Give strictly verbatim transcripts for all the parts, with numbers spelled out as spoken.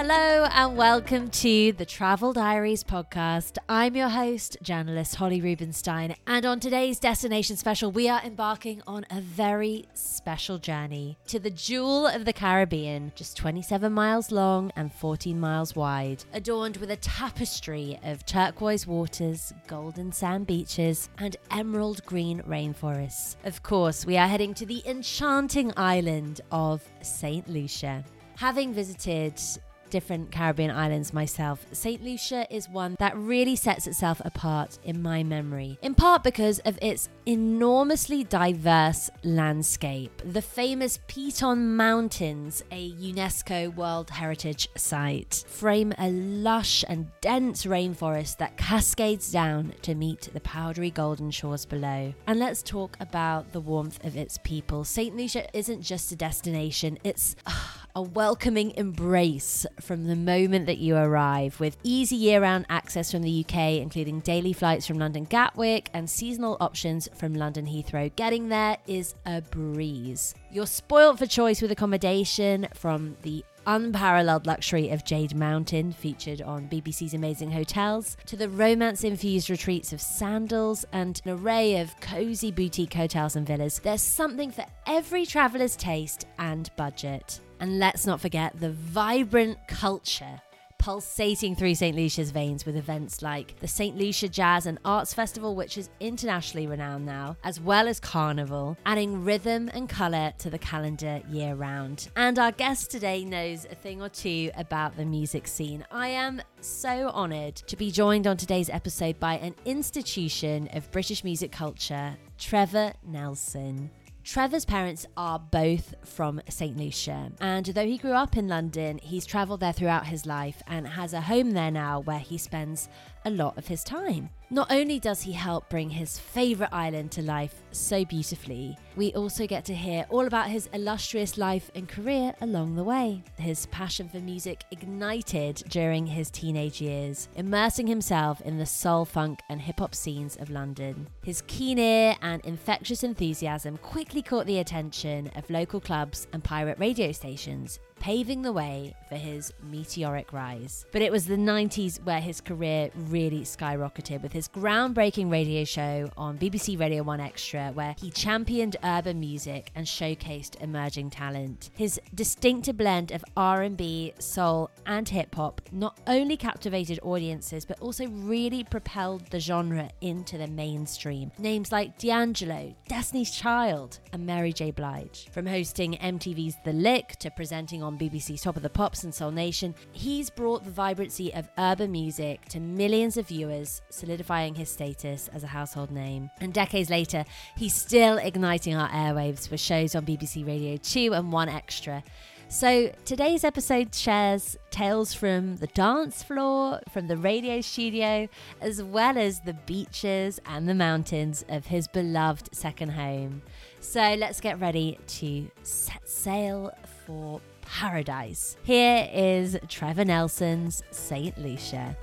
Hello and welcome to the Travel Diaries podcast. I'm your host, journalist Holly Rubenstein, and on today's destination special, we are embarking on a very special journey to the Jewel of the Caribbean, just twenty-seven miles long and fourteen miles wide, adorned with a tapestry of turquoise waters, golden sand beaches, and emerald green rainforests. Of course, we are heading to the enchanting island of Saint Lucia. Having visited different Caribbean islands myself, Saint Lucia is one that really sets itself apart in my memory, in part because of its enormously diverse landscape. The famous Piton Mountains, a UNESCO World Heritage Site, frame a lush and dense rainforest that cascades down to meet the powdery golden shores below. And let's talk about the warmth of its people. Saint Lucia isn't just a destination, it's uh, a welcoming embrace from the moment that you arrive, with easy year-round access from the U K, including daily flights from London Gatwick and seasonal options from London Heathrow. Getting there is a breeze. You're spoilt for choice with accommodation, from the unparalleled luxury of Jade Mountain, featured on B B C's Amazing Hotels, to the romance-infused retreats of Sandals and an array of cozy boutique hotels and villas. There's something for every traveller's taste and budget. And let's not forget the vibrant culture pulsating through Saint Lucia's veins, with events like the Saint Lucia Jazz and Arts Festival, which is internationally renowned now, as well as Carnival, adding rhythm and colour to the calendar year round. And our guest today knows a thing or two about the music scene. I am so honoured to be joined on today's episode by an institution of British music culture, Trevor Nelson. Trevor's parents are both from Saint Lucia, and though he grew up in London, he's travelled there throughout his life and has a home there now where he spends a lot of his time. Not only does he help bring his favourite island to life so beautifully, we also get to hear all about his illustrious life and career along the way. His passion for music ignited during his teenage years, immersing himself in the soul, funk and hip-hop scenes of London. His keen ear and infectious enthusiasm quickly caught the attention of local clubs and pirate radio stations, paving the way for his meteoric rise. But it was the nineties where his career really skyrocketed, with his groundbreaking radio show on B B C Radio one Extra, where he championed urban music and showcased emerging talent. His distinctive blend of R and B, soul and hip-hop not only captivated audiences, but also really propelled the genre into the mainstream. Names like D'Angelo, Destiny's Child and Mary J. Blige. From hosting M T V's The Lick to presenting on B B C's Top of the Pops and Soul Nation, he's brought the vibrancy of urban music to millions of viewers, solidifying his status as a household name. And decades later, he's still igniting our airwaves with shows on B B C Radio two and one Extra. So today's episode shares tales from the dance floor, from the radio studio, as well as the beaches and the mountains of his beloved second home. So let's get ready to set sail for paradise. Here is Trevor Nelson's Saint Lucia.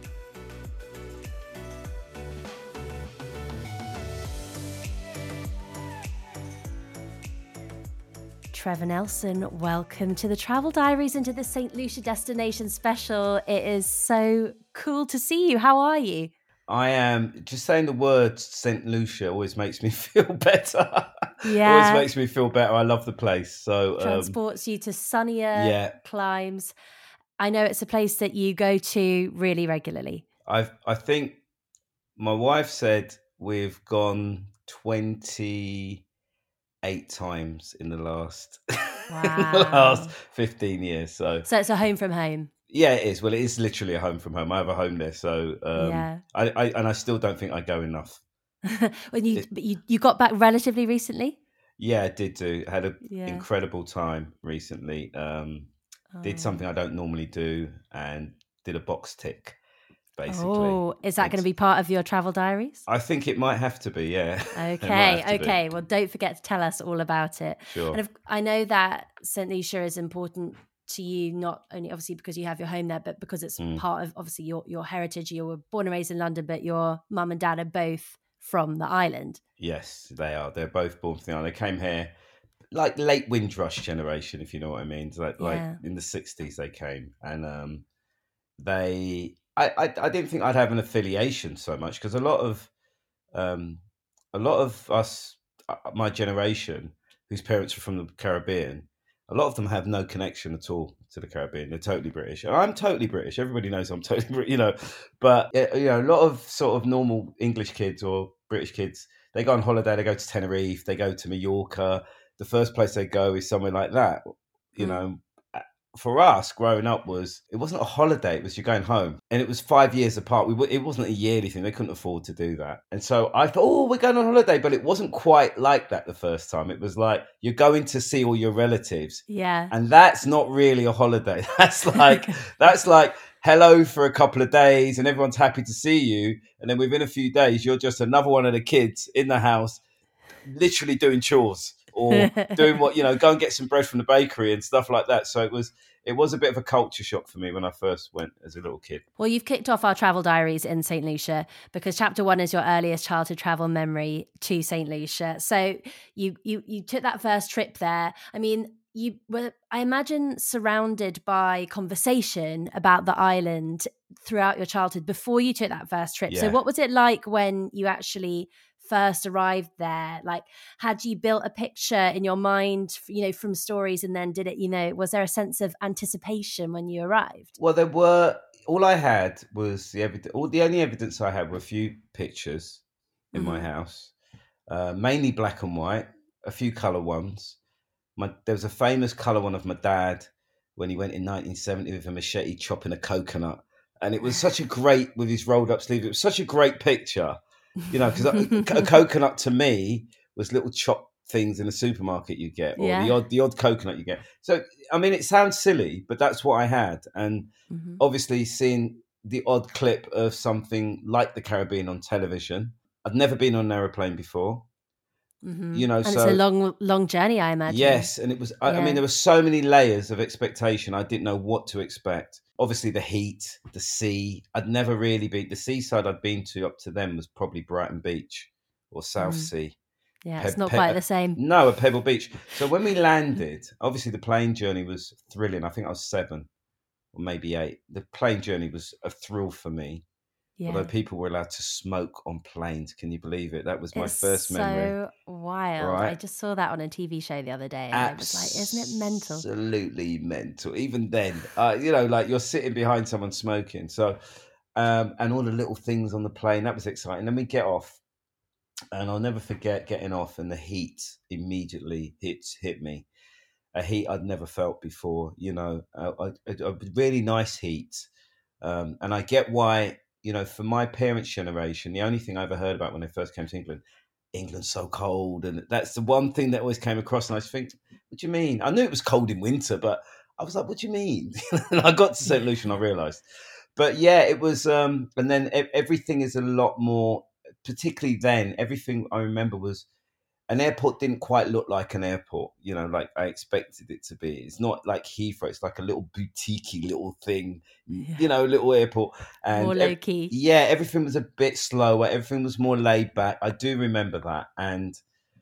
Trevor Nelson, welcome to the Travel Diaries and to the Saint Lucia Destination Special. It is so cool to see you. How are you? I am. Just saying the words Saint Lucia always makes me feel better. Yeah. Always makes me feel better. I love the place. So transports um, you to sunnier yeah. climes. I know it's a place that you go to really regularly. I I think my wife said we've gone twenty-eight times in the last wow. in the last fifteen years. So so it's a home from home. Yeah, it is. Well, it is literally a home from home. I have a home there, so um, yeah. I, I and I still don't think I go enough. when you, it, but you you got back relatively recently? Yeah, I did do. I had an yeah. incredible time recently. Um, oh. Did something I don't normally do and did a box tick, basically. Oh, is that going to be part of your travel diaries? I think it might have to be, yeah. Okay, okay. Be. Well, don't forget to tell us all about it. Sure. And if, I know that Saint Lucia is important to you, not only obviously because you have your home there, but because it's mm. part of obviously your, your heritage. You were born and raised in London, but your mum and dad are both from the island. Yes, they are. They're both born from the island. They came here like late Windrush generation, if you know what I mean. It's like, like Yeah. in the sixties they came, and um, they, I, I, I didn't think I'd have an affiliation so much because a lot of, um, a lot of us, uh, my generation, whose parents are from the Caribbean, a lot of them have no connection at all to the Caribbean. They're totally British, and I'm totally British. Everybody knows I'm totally British, you know. But uh, you know, a lot of sort of normal English kids or British kids, they go on holiday. They go to Tenerife. They go to Mallorca. The first place they go is somewhere like that. You Mm. know, for us growing up, was it wasn't a holiday, it was you're going home, and it was five years apart. We it wasn't a yearly thing. They couldn't afford to do that, and so I thought, oh, we're going on holiday, but it wasn't quite like that the first time. It was like you're going to see all your relatives, Yeah. and that's not really a holiday. That's like that's like hello for a couple of days and everyone's happy to see you, and then within a few days you're just another one of the kids in the house literally doing chores or doing what, you know, go and get some bread from the bakery and stuff like that. So it was it was a bit of a culture shock for me when I first went as a little kid. Well, you've kicked off our travel diaries in Saint Lucia because chapter one is your earliest childhood travel memory to Saint Lucia. So you you you took that first trip there. I mean, you were, I imagine, surrounded by conversation about the island throughout your childhood before you took that first trip. Yeah. So what was it like when you actually first arrived there? Like, had you built a picture in your mind, you know, from stories, and then did it, you know, was there a sense of anticipation when you arrived? Well, there were, all I had was the evidence, all the only evidence I had were a few pictures in Mm-hmm. my house, uh, mainly black and white, a few colour ones. My, there was a famous colour one of my dad when he went in nineteen seventy with a machete chopping a coconut. And it was such a great, with his rolled up sleeve, it was such a great picture, you know, because a, a coconut to me was little chopped things in a supermarket you get, or Yeah. the odd the odd coconut you get. So, I mean, it sounds silly, but that's what I had. And Mm-hmm. obviously seeing the odd clip of something like the Caribbean on television. I'd never been on an aeroplane before. Mm-hmm. You know, and so it's a long, long journey, I imagine. yes, and it was. I, I Yeah. mean, there were so many layers of expectation. I didn't know what to expect. Obviously, the heat, the sea. I'd never really been. The seaside I'd been to up to then was probably Brighton Beach or South Mm. Sea. Yeah, Pe- it's not Pe- quite the same. No, a Pebble Beach. So when we landed, obviously the plane journey was thrilling. I think I was seven or maybe eight. The plane journey was a thrill for me. Yeah. Although people were allowed to smoke on planes. Can you believe it? That was my It's first so memory. wild. Right. I just saw that on a T V show the other day, and I was like, isn't it mental? Absolutely mental. Even then, uh, you know, like you're sitting behind someone smoking. So, um, and all the little things on the plane, that was exciting. Then we get off, and I'll never forget getting off, and the heat immediately hits hit me. A heat I'd never felt before. You know, a, a, a really nice heat, um, and I get why. You know, for my parents' generation, the only thing I ever heard about when they first came to England, England's so cold, and that's the one thing that always came across. And I just think, what do you mean? I knew it was cold in winter, but I was like, what do you mean? And I got to Saint Lucia and I realised. But yeah, it was, um, and then e- everything is a lot more, particularly then, everything I remember was, an airport didn't quite look like an airport, you know, like I expected it to be. It's not like Heathrow. It's like a little boutique-y little thing, Yeah. you know, little airport. And More ev- low key. yeah, everything was a bit slower. Everything was more laid back. I do remember that. And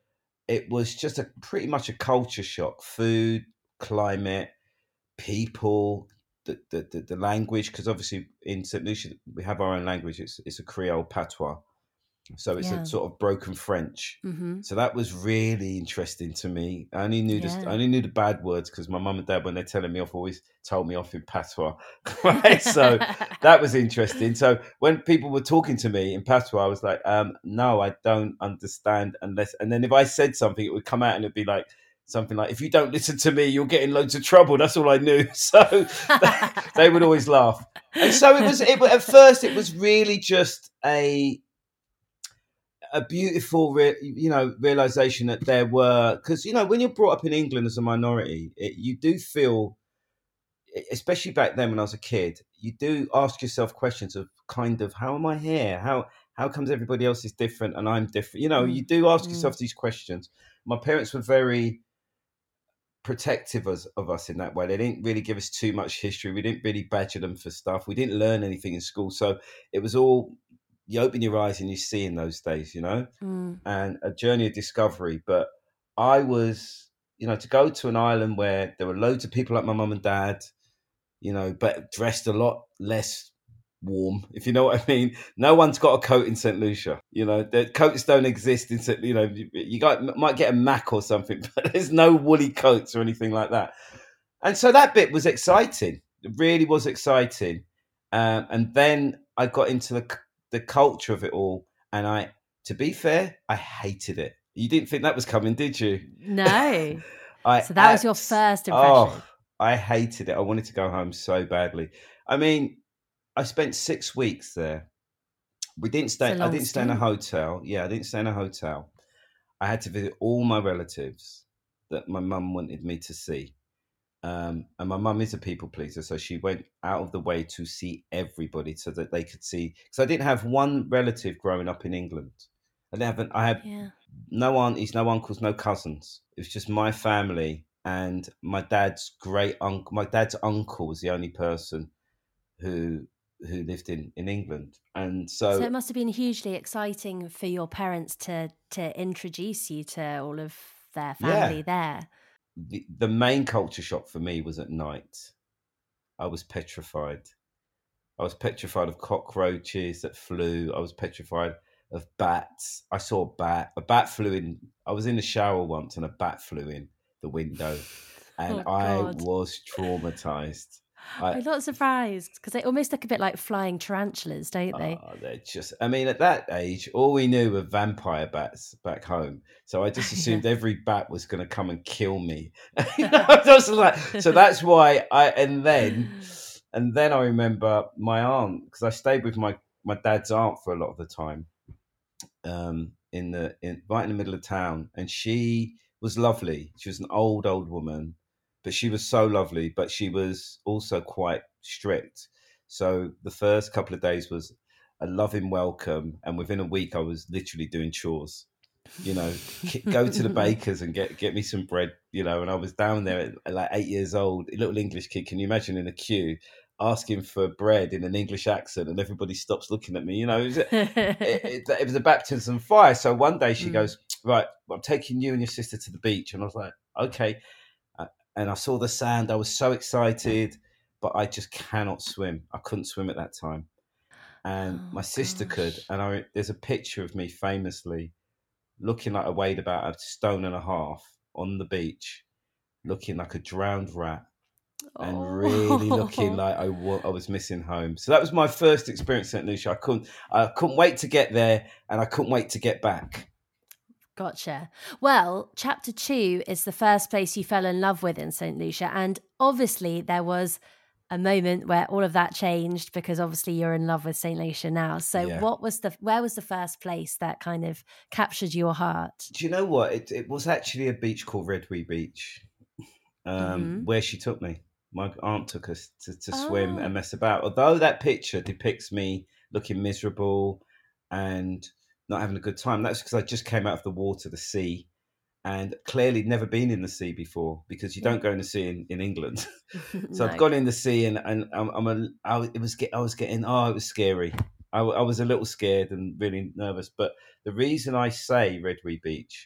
it was just a pretty much a culture shock. Food, climate, people, the the, the, the language, because obviously in Saint Lucia we have our own language. It's it's a Creole patois. So it's Yeah. a sort of broken French. Mm-hmm. So that was really interesting to me. I only knew Yeah. this. I only knew the bad words because my mum and dad, when they're telling me off, always told me off in patois. Right. So that was interesting. So when people were talking to me in patois, I was like, um, "No, I don't understand unless." And then if I said something, it would come out and it'd be like something like, "If you don't listen to me, you'll get in loads of trouble." That's all I knew. So they, they would always laugh. And so it was. It, at first, it was really just a. a beautiful, re- you know, realization that there were, because, you know, when you're brought up in England as a minority, it, you do feel, especially back then when I was a kid, you do ask yourself questions of kind of, how am I here? How how comes everybody else is different and I'm different? You know, Mm. you do ask Mm. yourself these questions. My parents were very protective of, of us in that way. They didn't really give us too much history. We didn't really badger them for stuff. We didn't learn anything in school. So it was all, you open your eyes and you see in those days, you know, Mm. and a journey of discovery. But I was you know, to go to an island where there were loads of people like my mum and dad, you know, but dressed a lot less warm, if you know what I mean. No one's got a coat in Saint Lucia. You know, the coats don't exist in Saint. You know, you, you got might get a Mac or something, but there's no woolly coats or anything like that. And so that bit was exciting. It really was exciting. Um, and then I got into the the culture of it all, and I, to be fair, I hated it. You didn't think that was coming, did you? No. I So that was abs- your first impression. Oh, I hated it. I wanted to go home so badly. I mean, I spent six weeks there. We didn't stay. I didn't stay in a hotel. Yeah, I didn't stay in a hotel. I had to visit all my relatives that my mum wanted me to see. Um, and my mum is a people pleaser, so she went out of the way to see everybody so that they could see. Because I didn't have one relative growing up in England. I didn't have. An, I had Yeah. no aunties, no uncles, no cousins. It was just my family and my dad's great uncle. My dad's uncle was the only person who who lived in, in England, and so, So it must have been hugely exciting for your parents to to introduce you to all of their family yeah. there. The, the main culture shock for me was at night. I was petrified. I was petrified of cockroaches that flew. I was petrified of bats. I saw a bat. A bat flew in. I was in the shower once and a bat flew in the window, and Oh, I God. was traumatized. I, I'm not surprised because they almost look a bit like flying tarantulas, don't they? Oh, they're just, I mean, at that age, all we knew were vampire bats back home. So I just assumed Yeah. every bat was going to come and kill me. You know, I was like, so that's why I, and then, and then I remember my aunt, because I stayed with my, my dad's aunt for a lot of the time, um, in the, in, right in the middle of town. And she was lovely. She was an old, old woman, but she was so lovely, but she was also quite strict. So the first couple of days was a loving welcome, and within a week, I was literally doing chores. You know, go to the baker's and get get me some bread. You know, and I was down there at, at like eight years old, a little English kid. Can you imagine in a queue asking for bread in an English accent, and everybody stops looking at me? You know, it was, it, it, it was a baptism of fire. So one day she Mm. goes, "Right, I'm taking you and your sister to the beach," and I was like, "Okay." And I saw the sand. I was so excited, but I just cannot swim. I couldn't swim at that time. And Oh, my sister could. gosh. And I, there's a picture of me famously looking like I weighed about a stone and a half on the beach, looking like a drowned rat and really looking Oh. like I, wa- I was missing home. So that was my first experience at Saint Lucia. I couldn't, I couldn't wait to get there, and I couldn't wait to get back. Gotcha. Well, chapter two is the first place you fell in love with in Saint Lucia. And obviously, there was a moment where all of that changed because obviously you're in love with Saint Lucia now. So, Yeah. what was the where was the first place that kind of captured your heart? Do you know what? It, it was actually a beach called Redwee Beach, um, Mhm. where she took me. My aunt took us to, to swim Oh. and mess about. Although that picture depicts me looking miserable and not having a good time, that's because I just came out of the water, the sea, and clearly never been in the sea before, because you Yeah. don't go in the sea in, in England. So No. I've gone in the sea, and, and I'm, I'm a, I, it was get, I was getting, oh, it was scary. I, I was a little scared and really nervous. But the reason I say Redwee Beach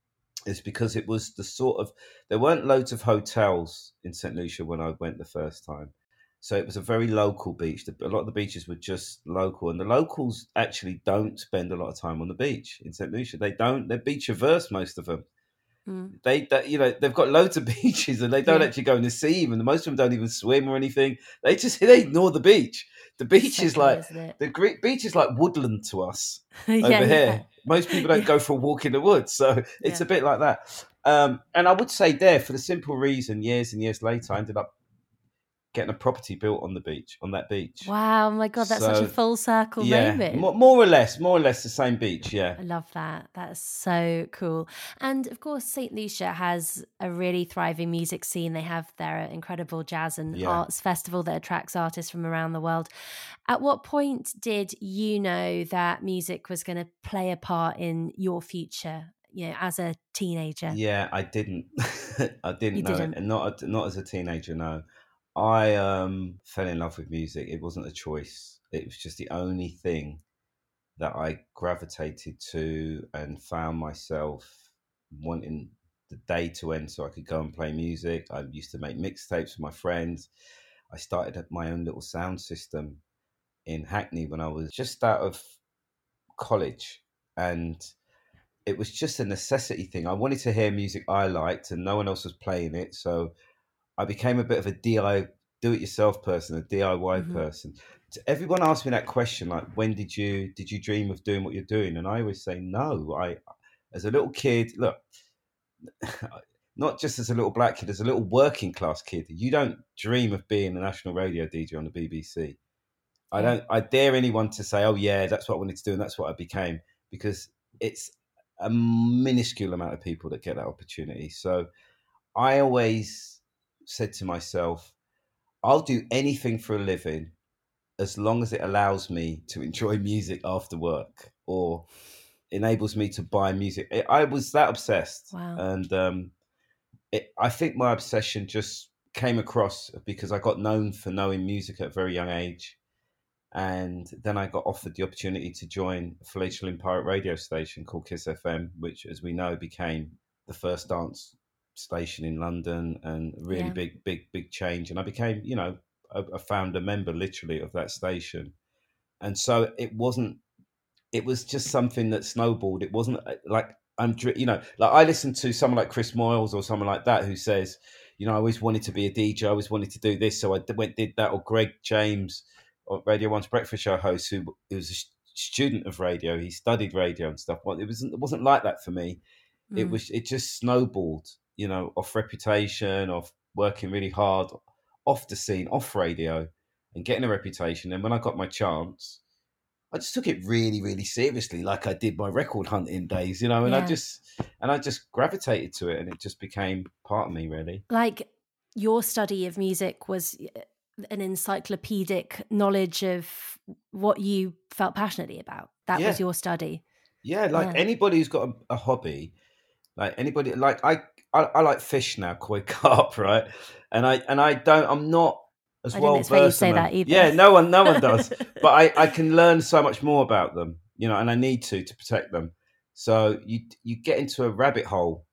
is because it was the sort of, there weren't loads of hotels in Saint Lucia when I went the first time. So it was a very local beach. A lot of the beaches were just local, and the locals actually don't spend a lot of time on the beach in Saint Lucia. They don't. They're beach averse, most of them. Mm. They, they, you know, they've got loads of beaches, and they don't Yeah. actually go in the sea. Even most of them don't even swim or anything. They just they ignore the beach. The beach So is cool, like isn't it? the great beach is like woodland to us yeah, over yeah. here. Most people don't Yeah. go for a walk in the woods, so it's Yeah. a bit like that. Um, and I would say there, for the simple reason, years and years later, I ended up getting a property built on the beach, on that beach. Wow, my God, that's such a So, full circle yeah, moment. more, more or less, more or less the same beach. Yeah, I love that. That's so cool. And of course, Saint Lucia has a really thriving music scene. They have their incredible jazz and Yeah. arts festival that attracts artists from around the world. At what point did you know that music was going to play a part in your future, you know, as a teenager? yeah. I didn't, I didn't You know didn't. it, and not not as a teenager. No, I um fell in love with music. It wasn't a choice. It was just the only thing that I gravitated to and found myself wanting the day to end so I could go and play music. I used to make mixtapes with my friends. I started at my own little sound system in Hackney when I was just out of college. And it was just a necessity thing. I wanted to hear music I liked and no one else was playing it. So I became a bit of a D I Y, do-it-yourself person, a D I Y Mm-hmm. person. Everyone asked me that question, like, when did you did you dream of doing what you're doing? And I always say no. I, as a little kid, look, not just as a little black kid, as a little working class kid, you don't dream of being a national radio D J on the B B C. I Yeah. don't. I dare anyone to say, "Oh yeah, that's what I wanted to do, and that's what I became," because it's a minuscule amount of people that get that opportunity. So I always said to myself, I'll do anything for a living as long as it allows me to enjoy music after work or enables me to buy music. I I was that obsessed. Wow. And um, it, I think my obsession just came across because I got known for knowing music at a very young age. And then I got offered the opportunity to join a fledgling pirate radio station called Kiss F M, which, as we know, became the first dance station in London, and really Yeah. big, big, big change. And I became, you know, a, a founder member, literally, of that station. And so it wasn't. It was just something that snowballed. It wasn't uh, like I'm, dri- you know, like I listen to someone like Chris Moyles or someone like that who says, you know, I always wanted to be a D J. I always wanted to do this, so I d- went did that. Or Greg James, or Radio One's breakfast show host, who, who was a st- student of radio. He studied radio and stuff. Well, it wasn't. It wasn't like that for me. It Mm. was. It just snowballed. You know, off reputation, off working really hard, off the scene, off radio, and getting a reputation. And when I got my chance, I just took it really, really seriously, like I did my record hunting days, you know, and I Yeah. just and I just gravitated to it, and it just became part of me, really. Like your study of music was an encyclopedic knowledge of what you felt passionately about. That Yeah, was your study. yeah. Like Yeah. anybody who's got a, a hobby, like anybody, like I, I, I like fish now, koi carp, right? And I and I don't, I'm not as I didn't well expect you to versed say in them. that either. Yeah, no one, no one does. But I, I can learn so much more about them, you know, and I need to to protect them. So you you get into a rabbit hole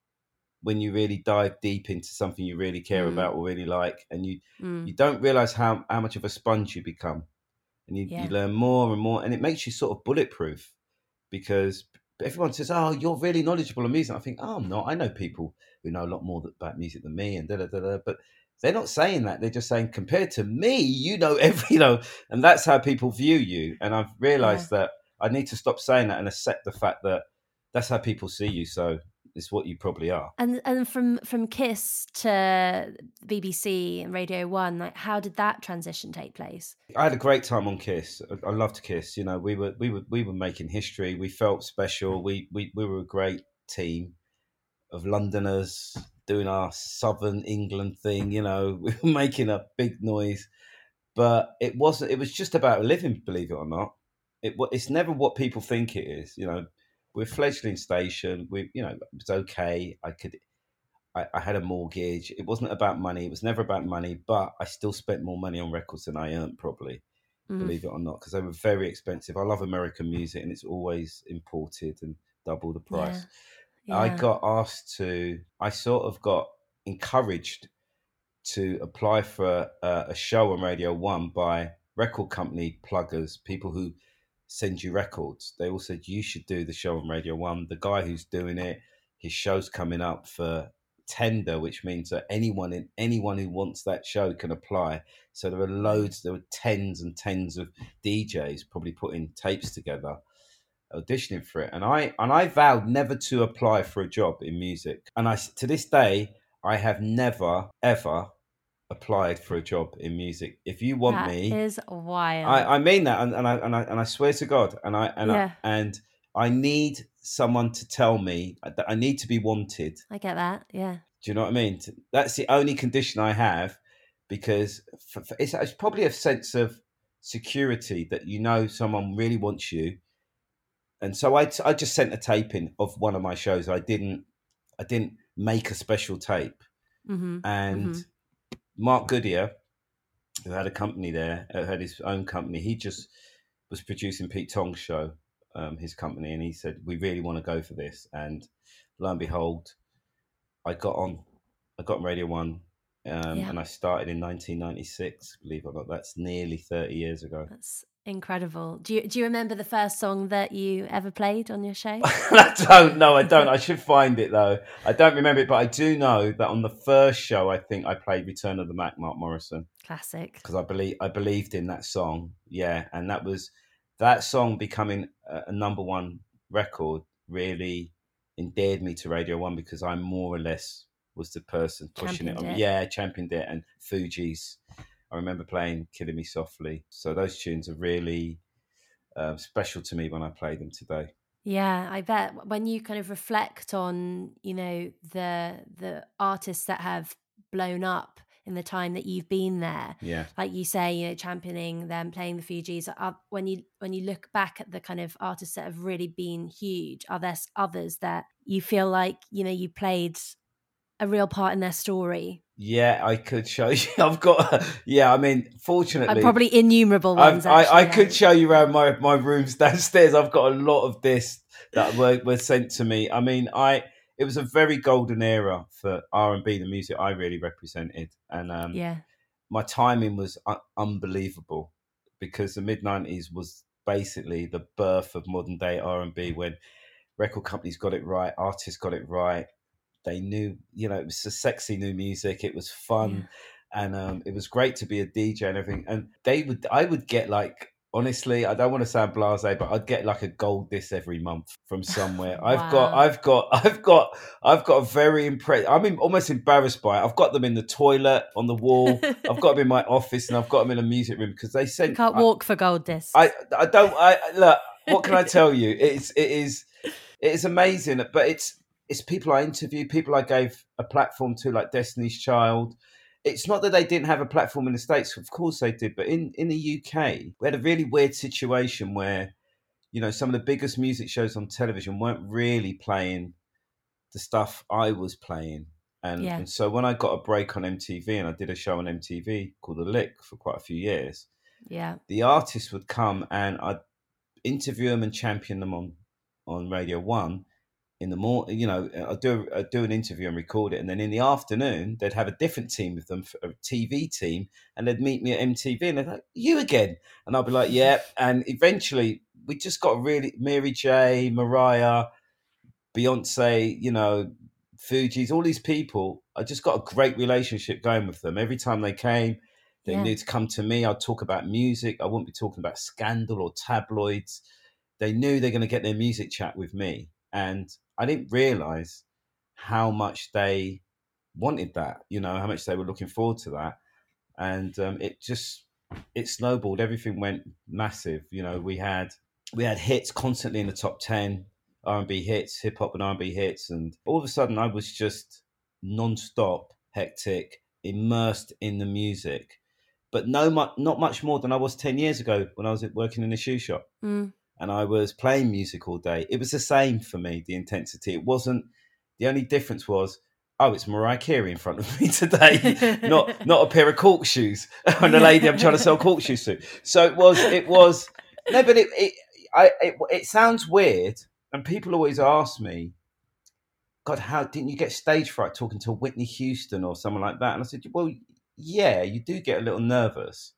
when you really dive deep into something you really care Mm. about or really like, and you Mm. you don't realize how how much of a sponge you become, and you, Yeah. you learn more and more, and it makes you sort of bulletproof because everyone says, "Oh, you're really knowledgeable on music." I think, "Oh, I'm not. I know people who know a lot more about music than me," and da da da da. But they're not saying that. They're just saying, compared to me, you know every, you know, and that's how people view you. And I've realized that I need to stop saying that and accept the fact that that's how people see you. So it's what you probably are. And and from from Kiss to B B C and Radio One, like how did that transition take place? I had a great time on Kiss. I, I loved Kiss. You know, we were we were we were making history. We felt special. We we we were a great team of Londoners doing our Southern England thing. You know, we were making a big noise, but it wasn't. It was just about living. Believe it or not, it wa- it's never what people think it is. You know, we're a fledgling station. We, you know, it was okay. I could. I, I had a mortgage. It wasn't about money. It was never about money, but I still spent more money on records than I earned, probably, Mm. believe it or not, because they were very expensive. I love American music, and it's always imported and double the price. Yeah. I Yeah. got asked to, I sort of got encouraged to apply for a, a show on Radio One by record company pluggers, people who send you records. They all said, you should do the show on Radio One. The guy who's doing it, his show's coming up for tender, which means that anyone in anyone who wants that show can apply. So there are loads, there were tens and tens of D Js probably putting tapes together, auditioning for it. And I and I vowed never to apply for a job in music. And I to this day I have never ever applied for a job in music. If you want That me, is wild. I, I mean that, and, and I and I and I swear to God, and I and Yeah. I and I need someone to tell me that I need to be wanted. I get that. Yeah. Do you know what I mean? That's the only condition I have, because for, for, it's, it's probably a sense of security that you know someone really wants you. And so I, I just sent a tape in of one of my shows. I didn't I didn't make a special tape. Mm-hmm. And Mm-hmm. Mark Goodyear, who had a company there, uh, had his own company, he just was producing Pete Tong's show, um, his company, and he said, we really want to go for this. And lo and behold, I got on, I got on Radio One, um, Yeah. and I started in nineteen ninety-six. Believe it or not, that's nearly thirty years ago. That's incredible. Do you do you remember the first song that you ever played on your show? I don't know. I don't. I should find it though. I don't remember it, but I do know that on the first show, I think I played "Return of the Mac," Mark Morrison. Classic. Because I believe I believed in that song. Yeah, and that was that song becoming a, a number one record really endeared me to Radio One, because I more or less was the person pushing Championed it on. it. Yeah, championed it. And Fugees. I remember playing "Killing Me Softly." So those tunes are really um, special to me when I play them today. Yeah, I bet when you kind of reflect on, you know, the the artists that have blown up in the time that you've been there, Yeah, like you say, you know, championing them, playing the Fugees. Uh, when you when you look back at the kind of artists that have really been huge, are there s- others that you feel like, you know, you played a real part in their story? yeah, I could show you. I've got. Yeah, I mean, Uh, fortunately, probably innumerable ones. I've, I I Actually, could show you around my my rooms downstairs. I've got a lot of this that were were sent to me. I mean, I it was a very golden era for R and B, the music I really represented, and um, yeah, my timing was un- unbelievable, because the mid nineties was basically the birth of modern day R and B, when record companies got it right, artists got it right. They knew, you know, it was a sexy new music. It was yeah. fun, and um, it was great to be a D J and everything. And they would, I would get like, honestly, I don't want to sound blasé, but I'd get like a gold disc every month from somewhere. I've got, Wow. I've got, I've got, I've got a very impressed. I'm in, almost embarrassed by it. I've got them in the toilet, on the wall. I've got them in my office, and I've got them in a music room, because they You sent. can't I, walk for gold discs. I, I don't. I look. What can I tell you? It's, it is, it is amazing. But it's, it's people I interviewed, people I gave a platform to, like Destiny's Child. It's not that they didn't have a platform in the States, of course they did, but in, in the U K, we had a really weird situation where, you know, some of the biggest music shows on television weren't really playing the stuff I was playing. And, Yeah. and so when I got a break on M T V, and I did a show on M T V called The Lick for quite a few years, Yeah. the artists would come and I'd interview them and champion them on, on Radio One in the morning. You know, I'd do, I'd do an interview and record it. And then in the afternoon, they'd have a different team with them, a T V team, and they'd meet me at M T V, and they'd like, you again? And I'd be like, yeah. And eventually we just got really, Mary J, Mariah, Beyonce, you know, Fugees, all these people. I just got a great relationship going with them. Every time they came, they Yeah. knew to come to me. I'd talk about music. I wouldn't be talking about scandal or tabloids. They knew they're going to get their music chat with me. And I didn't realize how much they wanted that, you know, how much they were looking forward to that. And um, it just, it snowballed. Everything went massive. You know, we had, we had hits constantly in the top ten, R and B hits, hip hop and R and B hits. And all of a sudden I was just non-stop, hectic, immersed in the music, but no, mu- not much more than I was ten years ago when I was working in a shoe shop. Mm. And I was playing music all day. It was the same for me, the intensity. It wasn't, the only difference was, oh, it's Mariah Carey in front of me today, not not a pair of cork shoes and a lady I'm trying to sell cork shoes to. So it was, it was, no, but it, it, I, it, it sounds weird. And people always ask me, God, how didn't you get stage fright talking to Whitney Houston or someone like that? And I said, well, yeah, you do get a little nervous,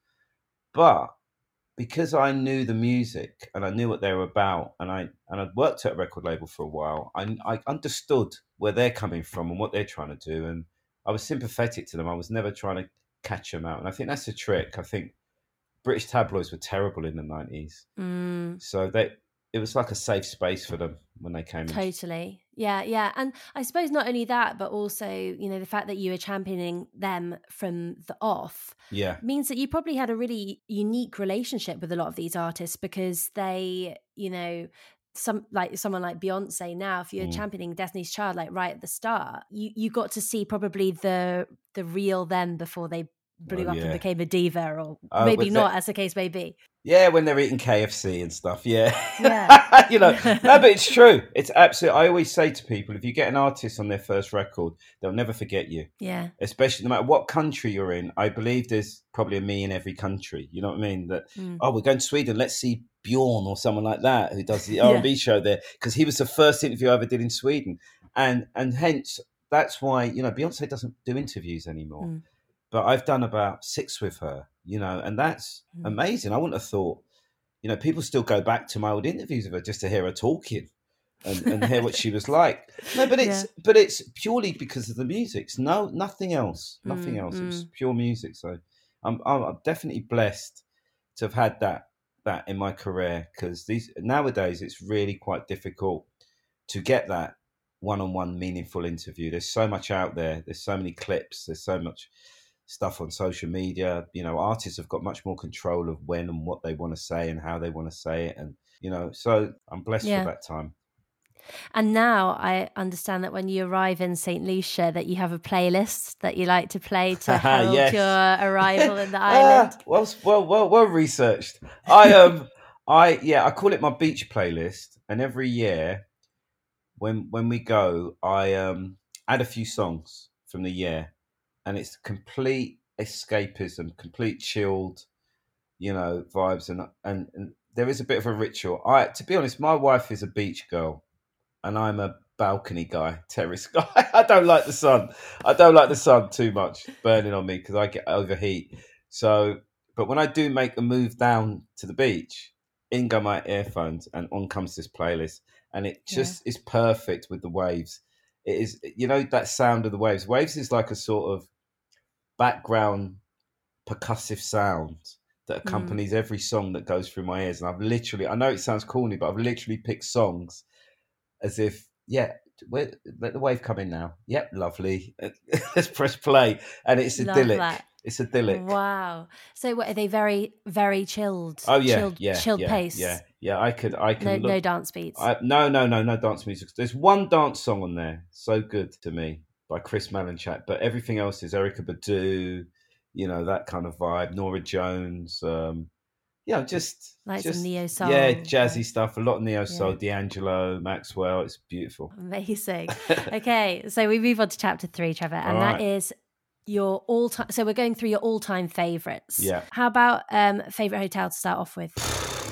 but because I knew the music and I knew what they were about, and I and I'd worked at a record label for a while, I, I understood where they're coming from and what they're trying to do, and I was sympathetic to them. I was never trying to catch them out, and I think that's the trick. I think British tabloids were terrible in the nineties, Mm. so they it was like a safe space for them when they came in. Totally. Yeah, yeah. And I suppose not only that, but also, you know, the fact that you were championing them from the off Yeah, means that you probably had a really unique relationship with a lot of these artists, because they, you know, some like someone like Beyonce now, if you're Mm. championing Destiny's Child like right at the start, you you got to see probably the the real them before they blew Oh, up yeah. and became a diva, or Oh, maybe was not, that- as the case may be. yeah, when they're eating K F C and stuff. Yeah, Yeah. you know, no, but it's true. It's absolutely. I always say to people, if you get an artist on their first record, they'll never forget you. Yeah. Especially no matter what country you're in. I believe there's probably a me in every country. You know what I mean? That Mm. oh, we're going to Sweden. Let's see Bjorn or someone like that who does the Yeah. R and B show there, because he was the first interview I ever did in Sweden, and and hence that's why, you know, Beyonce doesn't do interviews anymore. Mm. But I've done about six with her, you know, and that's mm. amazing. I wouldn't have thought, you know, people still go back to my old interviews of her just to hear her talking and, and hear what she was like. No, but it's yeah. but it's purely because of the music. It's no, nothing else, nothing mm, else. Mm. It's pure music. So I'm I'm definitely blessed to have had that that in my career, because these nowadays it's really quite difficult to get that one-on-one meaningful interview. There's so much out there. There's so many clips. There's so much stuff on social media. You know, artists have got much more control of when and what they want to say and how they want to say it. And, you know, so I'm blessed yeah. for that time. And now I understand that when you arrive in Saint Lucia, that you have a playlist that you like to play to herald yes. your arrival in the island. Ah, well, well, well, well researched. I um, I yeah, I call it my beach playlist. And every year, when when we go, I um add a few songs from the year, and it's complete escapism, complete chilled, you know, vibes, and and, and there is a bit of a ritual. I, to be honest, my wife is a beach girl. And I'm a balcony guy, terrace guy. I don't like the sun. I don't like the sun too much burning on me because I get overheat. So, but when I do make a move down to the beach, in go my earphones and on comes this playlist. And it just yeah. is perfect with the waves. It is, you know, that sound of the waves. Waves is like a sort of background percussive sound that accompanies mm. every song that goes through my ears. And I've literally, I know it sounds corny, but I've literally picked songs as if, yeah, let the wave come in now. Yep, lovely. Let's press play. And it's idyllic. It's idyllic. Wow. So what, are they very, very chilled? Oh, yeah. Chilled, yeah, chilled yeah, pace? Yeah, yeah. I could, I can No, look, no dance beats? I, no, no, no, no dance music. There's one dance song on there, So Good to Me, by Chris Malinchak. But everything else is Erykah Badu, you know, that kind of vibe. Norah Jones, um, you know, just like just, some neo soul, yeah, jazzy yeah. stuff. A lot of neo soul, yeah. D'Angelo, Maxwell. It's beautiful, amazing. Okay, so we move on to chapter three, Trevor, and right. that is your all time. So we're going through your all time favorites. Yeah. How about um favorite hotel to start off with?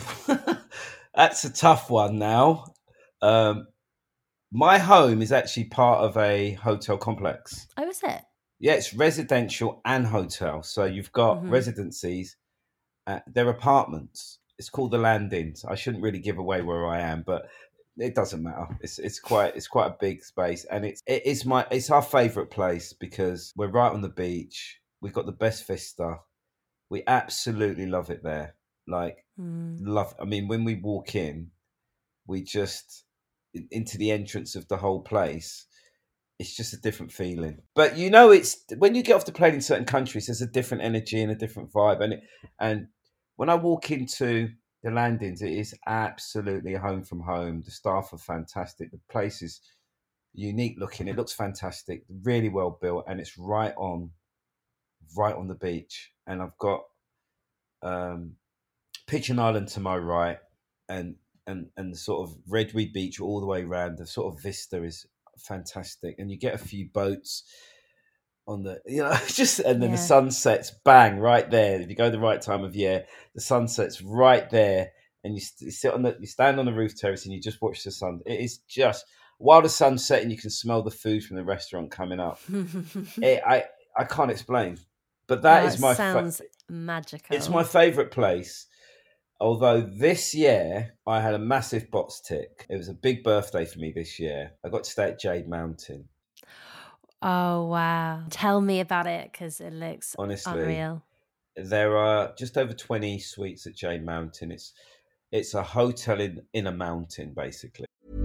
That's a tough one. Now, um, my home is actually part of a hotel complex. Oh, is it? Yeah, it's residential and hotel. So you've got mm-hmm. residencies. Uh, they're apartments. It's called the Landings. I shouldn't really give away where I am, but it doesn't matter. It's it's quite it's quite a big space, and it's it is my it's our favourite place because we're right on the beach. We've got the best vista. We absolutely love it there. Like mm. love. I mean, when we walk in, we just into the entrance of the whole place. It's just a different feeling. But you know, it's when you get off the plane in certain countries, there's a different energy and a different vibe. And it, and when I walk into the Landings, it is absolutely a home from home. The staff are fantastic. The place is unique looking. It looks fantastic, really well built, and it's right on, right on the beach. And I've got um, Pigeon Island to my right, and and and the sort of Redweed Beach all the way around. The sort of vista is fantastic, and you get a few boats on the, you know, just and then yeah. the sun sets bang right there. If you go the right time of year, the sun sets right there, and you, you sit on the you stand on the roof terrace and you just watch the sun. It is just while the sun's setting, you can smell the food from the restaurant coming up. it, I I can't explain, but that oh, is my sounds fa- magical. It's my favorite place. Although this year I had a massive box tick. It was a big birthday for me this year. I got to stay at Jade Mountain. Oh, wow. Tell me about it, because it looks honestly unreal. There are just over twenty suites at Jade Mountain. It's it's a hotel in, in a mountain, basically.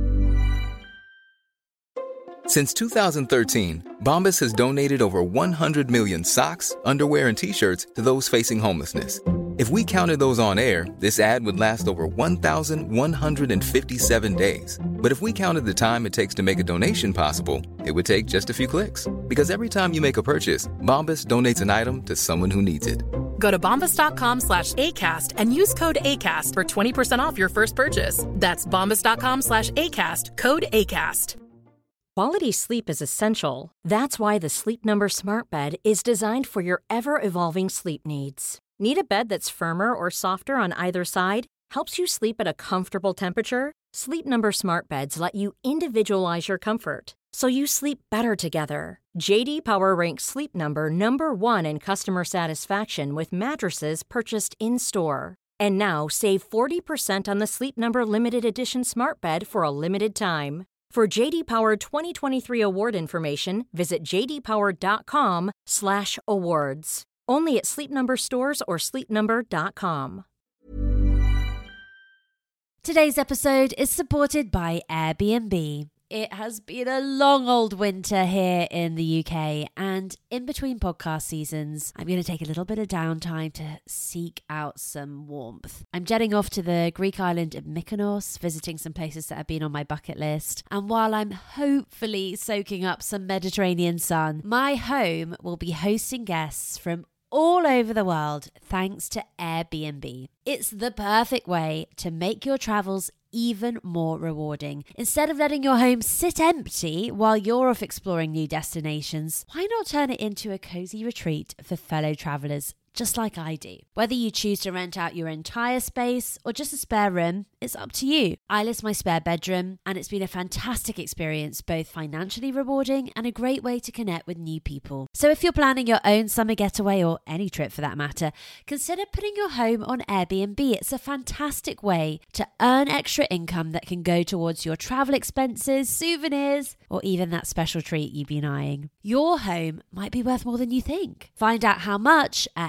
Since two thousand thirteen, Bombas has donated over one hundred million socks, underwear, and T-shirts to those facing homelessness. If we counted those on air, this ad would last over one thousand one hundred fifty-seven days. But if we counted the time it takes to make a donation possible, it would take just a few clicks. Because every time you make a purchase, Bombas donates an item to someone who needs it. Go to bombas.com slash ACAST and use code ACAST for twenty percent off your first purchase. That's bombas.com slash ACAST, code ACAST. Quality sleep is essential. That's why the Sleep Number Smart Bed is designed for your ever-evolving sleep needs. Need a bed that's firmer or softer on either side? Helps you sleep at a comfortable temperature? Sleep Number Smart Beds let you individualize your comfort so you sleep better together. J D Power ranks Sleep Number number one in customer satisfaction with mattresses purchased in-store. And now save forty percent on the Sleep Number Limited Edition Smart Bed for a limited time. For J D Power twenty twenty-three award information, visit jdpower.com slash awards. Only at Sleep Number stores or sleep number dot com. Today's episode is supported by Airbnb. It has been a long old winter here in the U K, and in between podcast seasons, I'm going to take a little bit of downtime to seek out some warmth. I'm jetting off to the Greek island of Mykonos, visiting some places that have been on my bucket list. And while I'm hopefully soaking up some Mediterranean sun, my home will be hosting guests from all over the world thanks to Airbnb. It's the perfect way to make your travels even more rewarding. Instead of letting your home sit empty while you're off exploring new destinations, why not turn it into a cozy retreat for fellow travelers, just like I do? Whether you choose to rent out your entire space or just a spare room, it's up to you. I list my spare bedroom, and it's been a fantastic experience, both financially rewarding and a great way to connect with new people. So if you're planning your own summer getaway, or any trip for that matter, consider putting your home on Airbnb. It's a fantastic way to earn extra income that can go towards your travel expenses, souvenirs, or even that special treat you've been eyeing. Your home might be worth more than you think. Find out how much at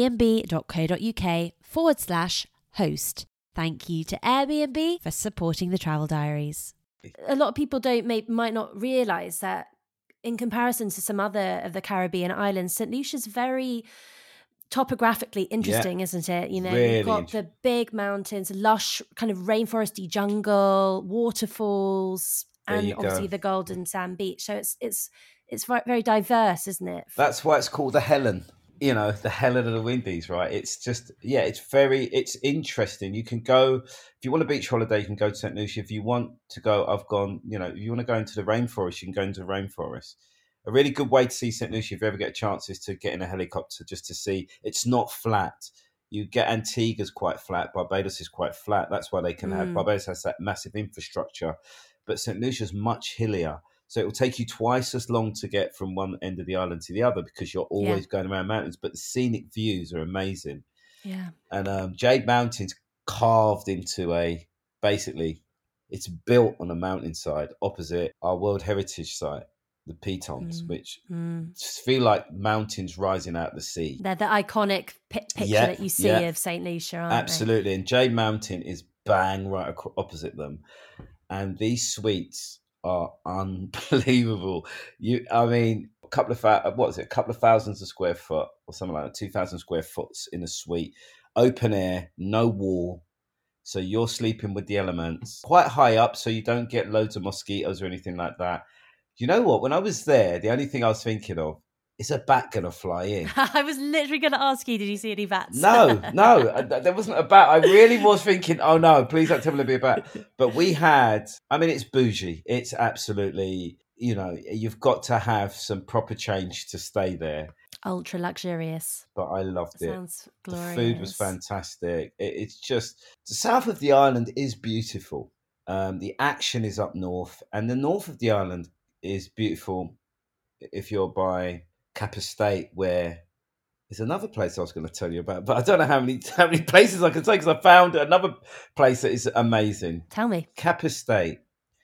airbnb.co.uk forward slash host. Thank you to Airbnb for supporting the Travel Diaries. A lot of people don't may, might not realise that in comparison to some other of the Caribbean islands, Saint Lucia's very topographically interesting, yeah. isn't it? You know, really you've got the big mountains, lush kind of rainforesty jungle, waterfalls, there and obviously go. the golden sand beach. So it's it's it's very diverse, isn't it? That's why it's called the Helen. You know, the Helen of the Windies, right? It's just, yeah, it's very, it's interesting. You can go, if you want a beach holiday, you can go to Saint Lucia. If you want to go, I've gone, you know, if you want to go into the rainforest, you can go into the rainforest. A really good way to see Saint Lucia, if you ever get a chance, is to get in a helicopter just to see. It's not flat. You get Antigua's quite flat. Barbados is quite flat. That's why they can mm. have, Barbados has that massive infrastructure. But Saint Lucia's much hillier. So it will take you twice as long to get from one end of the island to the other because you're always yeah. going around mountains. But the scenic views are amazing. Yeah. And um, Jade Mountain's carved into a, basically, it's built on a mountainside opposite our World Heritage Site, the Pitons, mm. which mm. just feel like mountains rising out of the sea. They're the iconic pi- picture yeah, that you see yeah. of Saint Lucia, aren't Absolutely. they? And Jade Mountain is bang right ac- opposite them. And these suites are unbelievable. You, I mean, a couple of, what is it, a couple of thousands of square foot or something like that, two thousand square foot in a suite, open air, no wall. So you're sleeping with the elements, quite high up so you don't get loads of mosquitoes or anything like that. You know what? When I was there, the only thing I was thinking of, is a bat going to fly in? I was literally going to ask you, did you see any bats? No, no, there wasn't a bat. I really was thinking, oh no, please don't tell me there'll be a bat. But we had, I mean, it's bougie. It's absolutely, you know, you've got to have some proper change to stay there. Ultra luxurious. But I loved it. Sounds glorious. The food was fantastic. It, it's just, the south of the island is beautiful. Um, the action is up north, and the north of the island is beautiful if you're by Cap Estate, where there's another place I was going to tell you about, but I don't know how many how many places I can say because I found another place that is amazing. Tell me. Cap Estate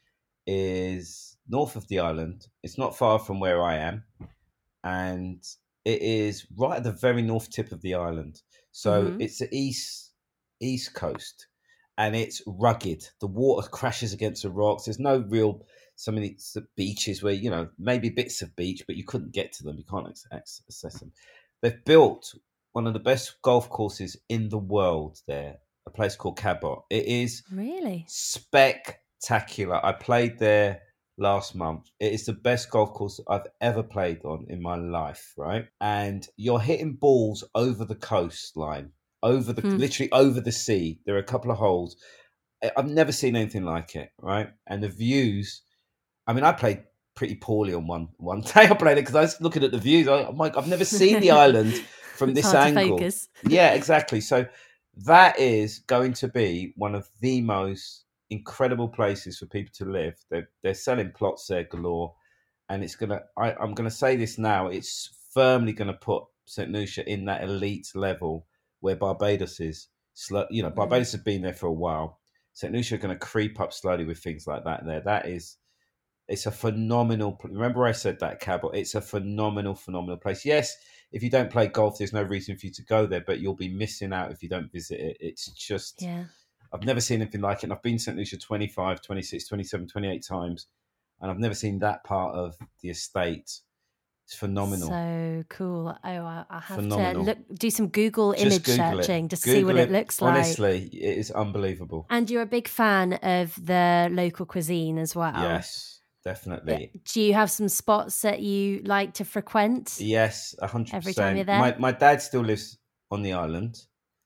is north of the island. It's not far from where I am, and it is right at the very north tip of the island. So mm-hmm. it's the east east coast, and it's rugged. The water crashes against the rocks. There's no real some of these beaches where, you know, maybe bits of beach, but you couldn't get to them. You can't access them. They've built one of the best golf courses in the world there, a place called Cabot. It is really spectacular. I played there last month. It is the best golf course I've ever played on in my life, right? And you're hitting balls over the coastline, over the hmm. literally over the sea. There are a couple of holes. I've never seen anything like it, right? And the views, I mean, I played pretty poorly on one one day. I played it because I was looking at the views. I, I'm like, I've never seen the island from this angle. Yeah, exactly. So that is going to be one of the most incredible places for people to live. They're, they're selling plots there galore. and it's gonna. I, I'm gonna say this now. It's firmly gonna put Saint Lucia in that elite level where Barbados is. Slow, you know, Barbados mm. has been there for a while. Saint Lucia are going to creep up slowly with things like that. There, that is, it's a phenomenal. Remember, I said that, Cabot. It's a phenomenal, phenomenal place. Yes, if you don't play golf, there's no reason for you to go there, but you'll be missing out if you don't visit it. It's just, yeah. I've never seen anything like it. And I've been to Saint Lucia twenty-five, twenty-six, twenty-seven, twenty-eight times, and I've never seen that part of the estate. It's phenomenal. So cool. Oh, I, I have phenomenal. to look, do some Google Just image Google searching it. to Google see what it, it looks like. Honestly, it is unbelievable. And you're a big fan of the local cuisine as well. Yes, definitely. Do you have some spots that you like to frequent? Yes, one hundred percent. Every time you're there? My, my dad still lives on the island.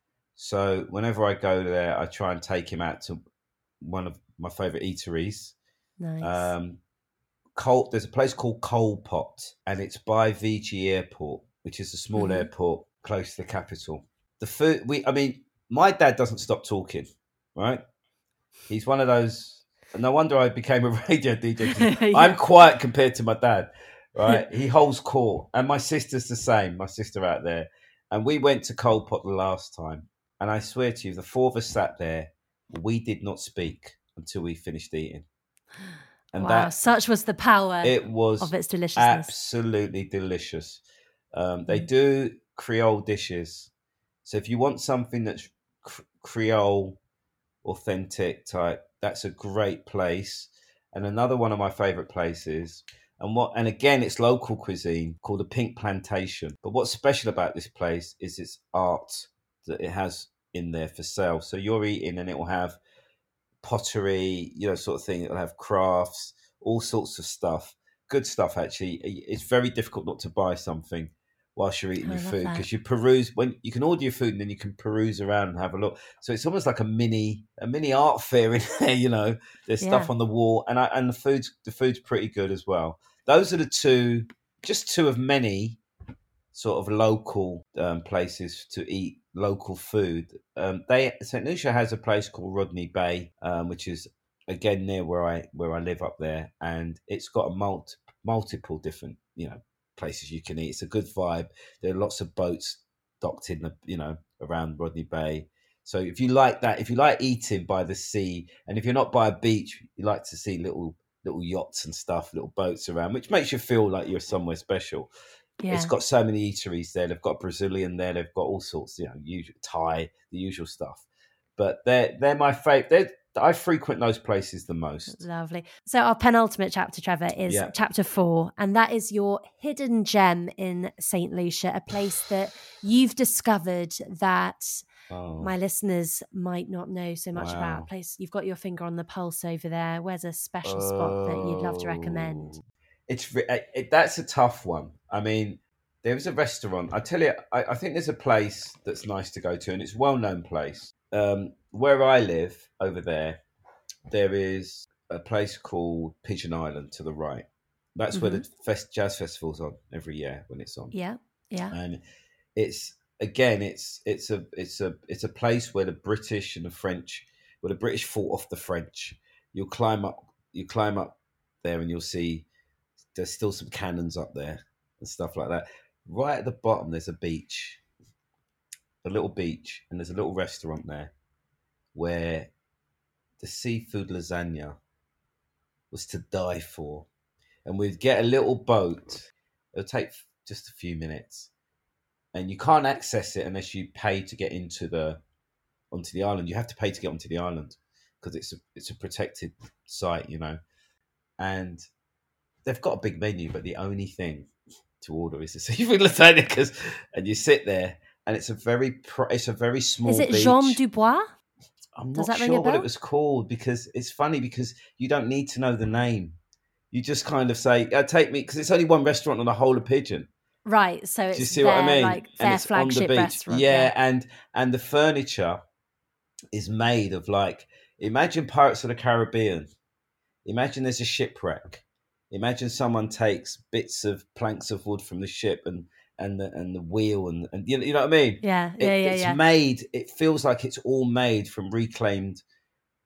So whenever I go there, I try and take him out to one of my favourite eateries. Nice. Um, Col- there's a place called Coal Pot, and it's by V G Airport, which is a small mm-hmm. airport close to the capital. The food, we, I mean, my dad doesn't stop talking, right? He's one of those. No wonder I became a radio D J. yeah. I'm quiet compared to my dad, right? He holds court, and my sister's the same. My sister out there, and we went to Coal Pot the last time, and I swear to you, the four of us sat there. We did not speak until we finished eating. And wow, that, such was the power it was of its deliciousness. Absolutely delicious. Um, they do Creole dishes. So if you want something that's cre- Creole, authentic type, that's a great place. And another one of my favourite places, and what, and again, it's local cuisine called the Pink Plantation. But what's special about this place is its art that it has in there for sale. So you're eating and it will have pottery, you know, sort of thing. It'll have crafts, all sorts of stuff. Good stuff, actually. It's very difficult not to buy something whilst you're eating I your love food, that. because you peruse when you can order your food and then you can peruse around and have a look. So it's almost like a mini a mini art fair in there. You know, there's Yeah. stuff on the wall, and I, and the food's the food's pretty good as well. Those are the two, just two of many sort of local um, places to eat local food. Um, they Saint Lucia has a place called Rodney Bay, um, which is again near where I where I live up there, and it's got a multi, multiple different you know places you can eat. It's a good vibe. There are lots of boats docked in the you know around Rodney Bay. So if you like that, if you like eating by the sea, and if you're not by a beach, you like to see little little yachts and stuff, little boats around, which makes you feel like you're somewhere special. Yeah. It's got so many eateries there. They've got Brazilian there. They've got all sorts, you know, usual Thai, the usual stuff. But they're they're my favorite. I frequent those places the most. Lovely. So our penultimate chapter, Trevor, is Yeah. chapter four, and that is your hidden gem in Saint Lucia, a place that you've discovered that Oh, my listeners might not know so much Wow. about. A place you've got your finger on the pulse over there. Where's a special spot that you'd love to recommend? oh. It's re- it, it- that's a tough one. I mean, there was a restaurant. I tell you, I, I think there's a place that's nice to go to, and it's a well-known place. Um, where I live over there, there is a place called Pigeon Island to the right. That's where the fest, jazz festival's on every year when it's on. Yeah, yeah. And it's again, it's it's a it's a it's a place where the British and the French, where the British fought off the French. You'll climb up, you climb up there, and you'll see there's still some cannons up there and stuff like that. Right at the bottom, there's a beach, a little beach, and there's a little restaurant there where the seafood lasagna was to die for. And we'd get a little boat. It'll take just a few minutes, and you can't access it unless you pay to get into the onto the island. You have to pay to get onto the island because it's a it's a protected site, you know. And they've got a big menu, but the only thing to order is the seafood lasagna. 'Cause, and you sit there, and it's a very pro, it's a very small. Is it beach. Jean Dubois? I'm Does not that ring a sure what bell? it was called, because it's funny because you don't need to know the name. You just kind of say, uh, "Take me," because it's only one restaurant on the whole of Pigeon. Right, so Do it's you see their, what I mean? like And their it's on the flagship beach. restaurant. Yeah, and and the furniture is made of, like, imagine Pirates of the Caribbean. Imagine there's a shipwreck. Imagine someone takes bits of planks of wood from the ship and and the and the wheel and, and you know, you know what I mean? yeah, It- yeah, yeah, it's yeah. made. It feels like it's all made from reclaimed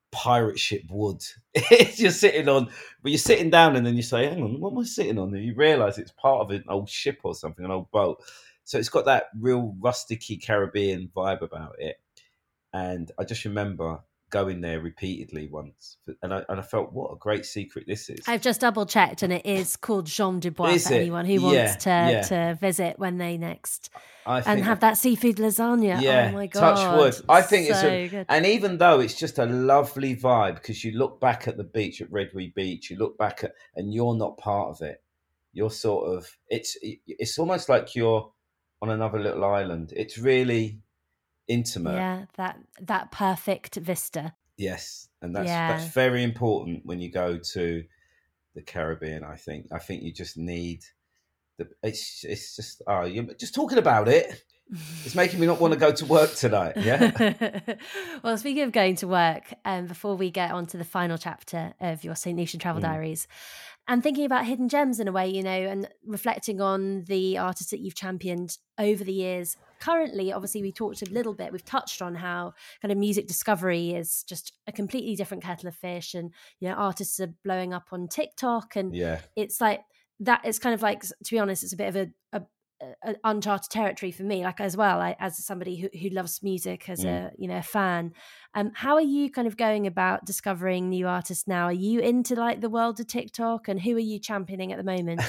pirate ship wood. You're sitting on, but you're sitting down and then you say, hang on, what am I sitting on? And you realise it's part of an old ship or something, an old boat. So it's got that real rusticy Caribbean vibe about it. And I just remember going there repeatedly once, and I and I felt, what a great secret this is. I've just double checked, and it is called Jean Dubois is for it? anyone who yeah, wants to yeah. to visit when they next I and have that seafoood lasagna. Yeah, oh my god, touch wood. I think so it's a, good. And even though it's just a lovely vibe, because you look back at the beach at Redwee Beach, you look back at, and you're not part of it. You're sort of, it's it's almost like you're on another little island. It's really intimate. Yeah, that that perfect vista. Yes, and that's Yeah. that's very important when you go to the Caribbean. I think I think you just need the. It's it's just oh, you're just talking about it. It's making me not want to go to work tonight. Yeah. Well, speaking of going to work, um, before we get on to the final chapter of your Saint Lucian Travel mm. Diaries, and thinking about hidden gems in a way, you know, and reflecting on the artists that you've championed over the years. Currently, obviously, we talked a little bit, we've touched on how kind of music discovery is just a completely different kettle of fish, and, you know, artists are blowing up on TikTok, and yeah. it's like that. It's kind of like, to be honest, it's a bit of a, a Uh, uncharted territory for me, like as well, I, as somebody who, who loves music, as mm. a you know a fan. Um, how are you kind of going about discovering new artists now? Are you into like the world of TikTok, and who are you championing at the moment?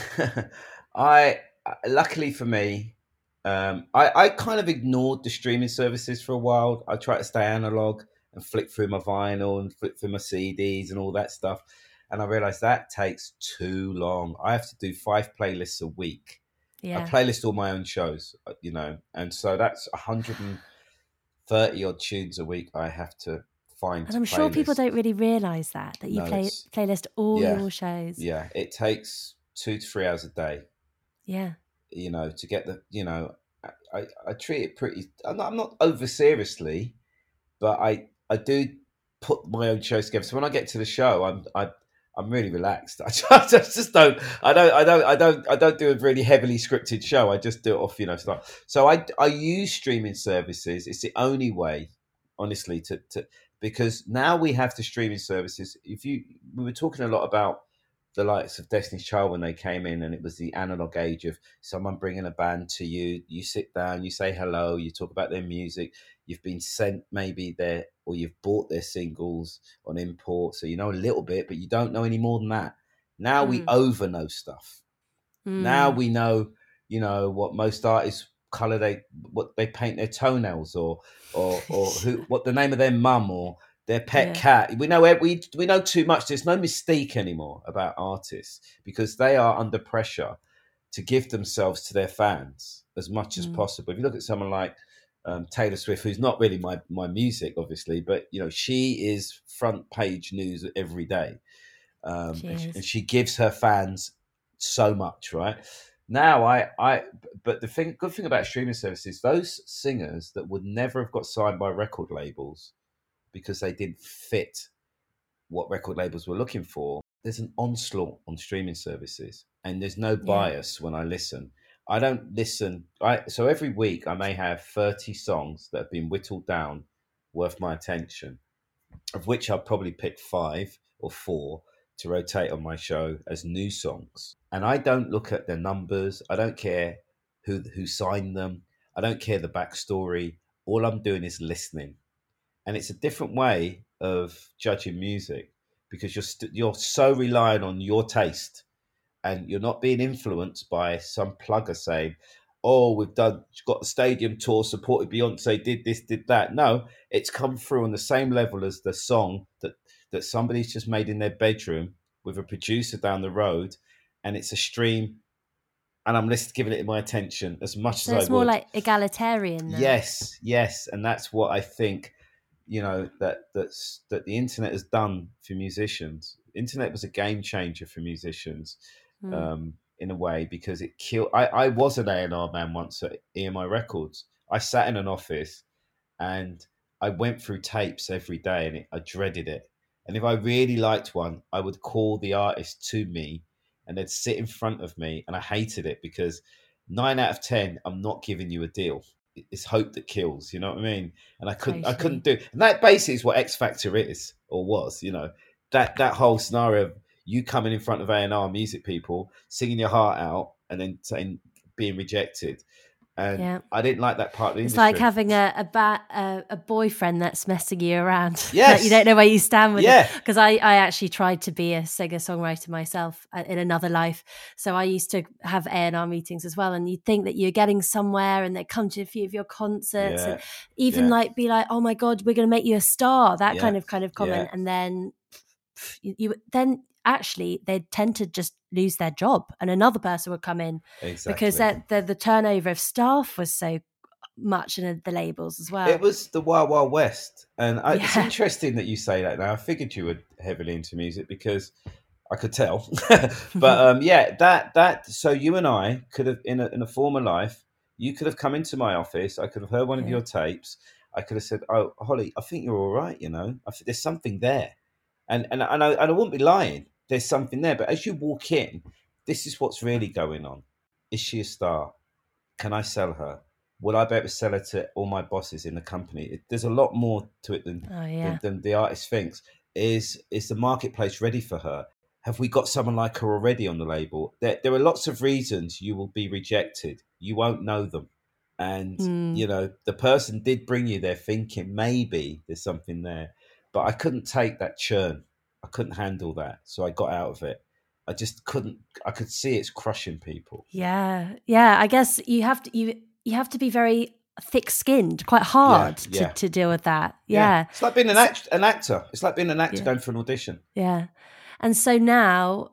I luckily for me, um, I, I kind of ignored the streaming services for a while. I tried to stay analog and flick through my vinyl and flick through my C Ds and all that stuff, and I realized that takes too long. I have to do five playlists a week. Yeah. I playlist all my own shows, you know, and so that's one hundred thirty odd tunes a week I have to find. And I'm sure people don't really realise that, that you no, play playlist all yeah, your shows. Yeah, it takes two to three hours a day. Yeah. You know, to get the, you know, I, I treat it pretty, I'm not, I'm not over seriously, but I, I do put my own shows together. So when I get to the show, I'm, I, I'm really relaxed. I just, just don't. I don't. I don't. I don't. I don't do a really heavily scripted show. I just do it off, you know, stuff. So I, I use streaming services. It's the only way, honestly, to, to because now we have the streaming services. If you, we were talking a lot about the likes of Destiny's Child when they came in, and it was the analog age of someone bringing a band to you. You sit down, you say hello, you talk about their music. You've been sent maybe their, or you've bought their singles on import, so you know a little bit, but you don't know any more than that. Now mm. we over know stuff. Mm. Now we know, you know, what most artists color they, what they paint their toenails, or or or who, what the name of their mum or their pet yeah. cat. We know we we know too much. There's no mystique anymore about artists because they are under pressure to give themselves to their fans as much as mm. possible. If you look at someone like um, Taylor Swift, who's not really my my music, obviously, but you know she is front page news every day, um, she and, she, and she gives her fans so much. Right now, I I but the thing, good thing about streaming services, those singers that would never have got signed by record labels because they didn't fit what record labels were looking for. There's an onslaught on streaming services, and there's no bias yeah. when I listen. I don't listen. I so every week I may have thirty songs that have been whittled down, worth my attention, of which I'll probably pick five or four to rotate on my show as new songs. And I don't look at their numbers. I don't care who who signed them. I don't care the backstory. All I'm doing is listening. And it's a different way of judging music because you're st- you're so reliant on your taste, and you're not being influenced by some plugger saying, "Oh, we've done got the stadium tour, supported Beyonce, did this, did that." No, it's come through on the same level as the song that that somebody's just made in their bedroom with a producer down the road, and it's a stream, and I'm just giving it my attention as much so as I would. So it's more like egalitarian now. Yes, yes, and that's what I think. You know, that that's that the internet has done for musicians. Internet was a game changer for musicians mm. um, in a way, because it killed. I, I was an A and R man once at E M I Records. I sat in an office and I went through tapes every day, and it, I dreaded it. And if I really liked one, I would call the artist to me and they'd sit in front of me, and I hated it because nine out of ten, I'm not giving you a deal. it's hope that kills. You know what I mean? And I couldn't, Totally. I couldn't do. And that basically is what X Factor is or was. You know, that that whole scenario of you coming in front of A and R music people, singing your heart out, and then saying being rejected. And Yeah. I didn't like that part of the It's industry. like having a a, ba- a a boyfriend that's messing you around. Yes. Like you don't know where you stand with Yeah. it. Because I, I actually tried to be a singer-songwriter myself uh, in another life. So I used to have A and R meetings as well. And you'd think that you're getting somewhere and they come to a few of your concerts Yeah. and even Yeah. like be like, oh my God, we're going to make you a star. That Yeah. kind of kind of comment. Yeah. And then you, you then actually they tend to just lose their job and another person would come in. Exactly. Because that the, the turnover of staff was so much in the labels as well. It was the Wild Wild West. And I, it's Yeah. interesting that you say that now. I figured you were heavily into music because I could tell. But um, yeah, that, that, so you and I could have, in a, in a former life, you could have come into my office. I could have heard one of Yeah. your tapes. I could have said, oh, Holly, I think you're all right. You know, I think there's something there. And, and, and, I, and I wouldn't be lying. There's something there. But as you walk in, this is what's really going on. Is she a star? Can I sell her? Will I be able to sell it to all my bosses in the company? It, there's a lot more to it than, Oh, yeah. than, than the artist thinks. Is is the marketplace ready for her? Have we got someone like her already on the label? There, there are lots of reasons you will be rejected. You won't know them. And, Mm. you know, the person did bring you there thinking maybe there's something there. But I couldn't take that churn. I couldn't handle that. So I got out of it. I just couldn't, I could see it's crushing people. Yeah. Yeah. I guess you have to you you have to be very thick-skinned, quite hard Yeah, yeah. to, to deal with that. Yeah. It's like being an, act- an actor. It's like being an actor Yeah. going for an audition. Yeah. And so now,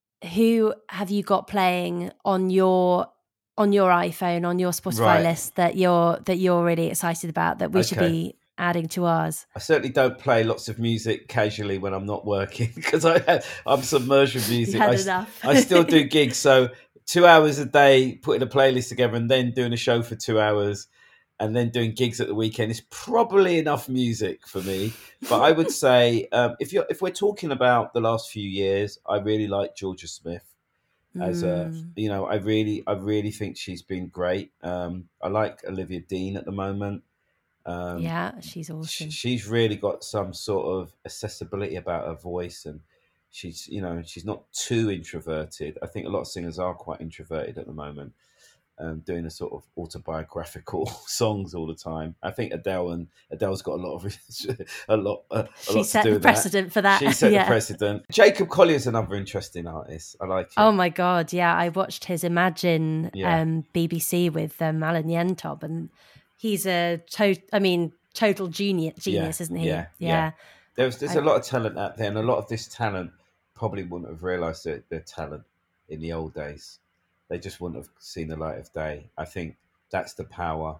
who have you got playing on your on your iPhone, on your Spotify Right. list that you're that you're really excited about that we should Okay. be adding to ours? I certainly don't play lots of music casually when I'm not working because I I'm submerged with music. You had I, s- enough. I still do gigs, so two hours a day, putting a playlist together, and then doing a show for two hours, and then doing gigs at the weekend is probably enough music for me. But I would say um, if you're if we're talking about the last few years, I really like Georgia Smith. As a, Mm. you know, I really, I really think she's been great. Um, I like Olivia Dean at the moment. Um, Yeah, she's sh- awesome. she's really got some sort of accessibility about her voice, and she's, you know, she's not too introverted. I think a lot of singers are quite introverted at the moment, um, doing a sort of autobiographical songs all the time. I think Adele and Adele's got a lot of a lot, uh, a She lot to set do the with that. precedent for that. She set Yeah. the precedent. Jacob Collier's another interesting artist. I like him. Oh my God, yeah. I watched his Imagine Yeah. um, B B C with um, Alan Yentob, and he's a to- I mean, total genius, genius, isn't he? Yeah, yeah. There's there's I- a lot of talent out there, and a lot of this talent probably wouldn't have realised their, their talent in the old days. They just wouldn't have seen the light of day. I think that's the power